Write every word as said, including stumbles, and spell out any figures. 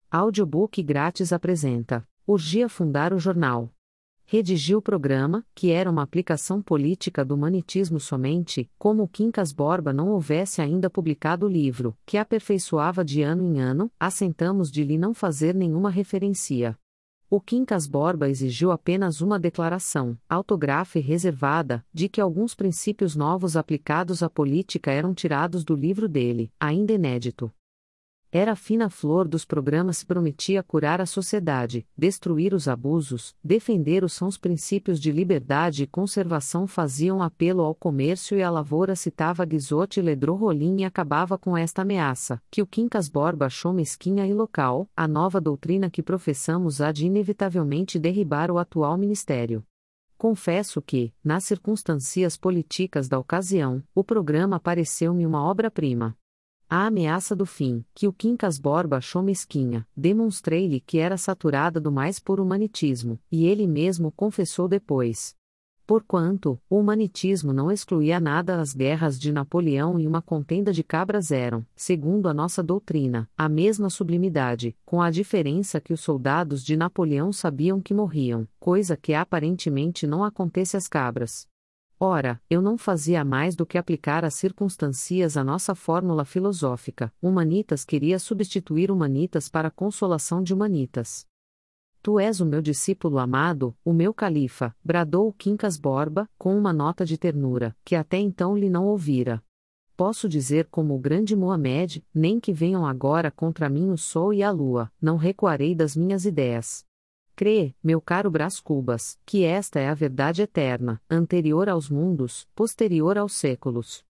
Audiobook grátis apresenta: Urgia fundar o jornal. Redigiu o programa, que era uma aplicação política do manitismo somente, como o Quincas Borba não houvesse ainda publicado o livro, que aperfeiçoava de ano em ano, assentamos de lhe não fazer nenhuma referência. O Quincas Borba exigiu apenas uma declaração, autografa e reservada, de que alguns princípios novos aplicados à política eram tirados do livro dele, ainda inédito. Era a fina flor dos programas, prometia curar a sociedade, destruir os abusos, defender os sãos princípios de liberdade e conservação, faziam apelo ao comércio e à lavoura, citava Guizot e Ledru Rollin e acabava com esta ameaça, que o Quincas Borba achou mesquinha e local: a nova doutrina que professamos há de inevitavelmente derribar o atual ministério. Confesso que, nas circunstâncias políticas da ocasião, o programa pareceu-me uma obra-prima. A ameaça do fim, que o Quincas Borba achou mesquinha, demonstrei-lhe que era saturada do mais puro humanitismo, e ele mesmo confessou depois. Porquanto, o humanitismo não excluía nada, as guerras de Napoleão e uma contenda de cabras eram, segundo a nossa doutrina, a mesma sublimidade, com a diferença que os soldados de Napoleão sabiam que morriam, coisa que aparentemente não acontece às cabras. Ora, eu não fazia mais do que aplicar às circunstâncias a nossa fórmula filosófica: humanitas queria substituir humanitas para consolação de humanitas. Tu és o meu discípulo amado, o meu califa, bradou o Quincas Borba, com uma nota de ternura, que até então lhe não ouvira. Posso dizer como o grande Mohamed: nem que venham agora contra mim o sol e a lua, não recuarei das minhas ideias. Crê, meu caro Brás Cubas, que esta é a verdade eterna, anterior aos mundos, posterior aos séculos.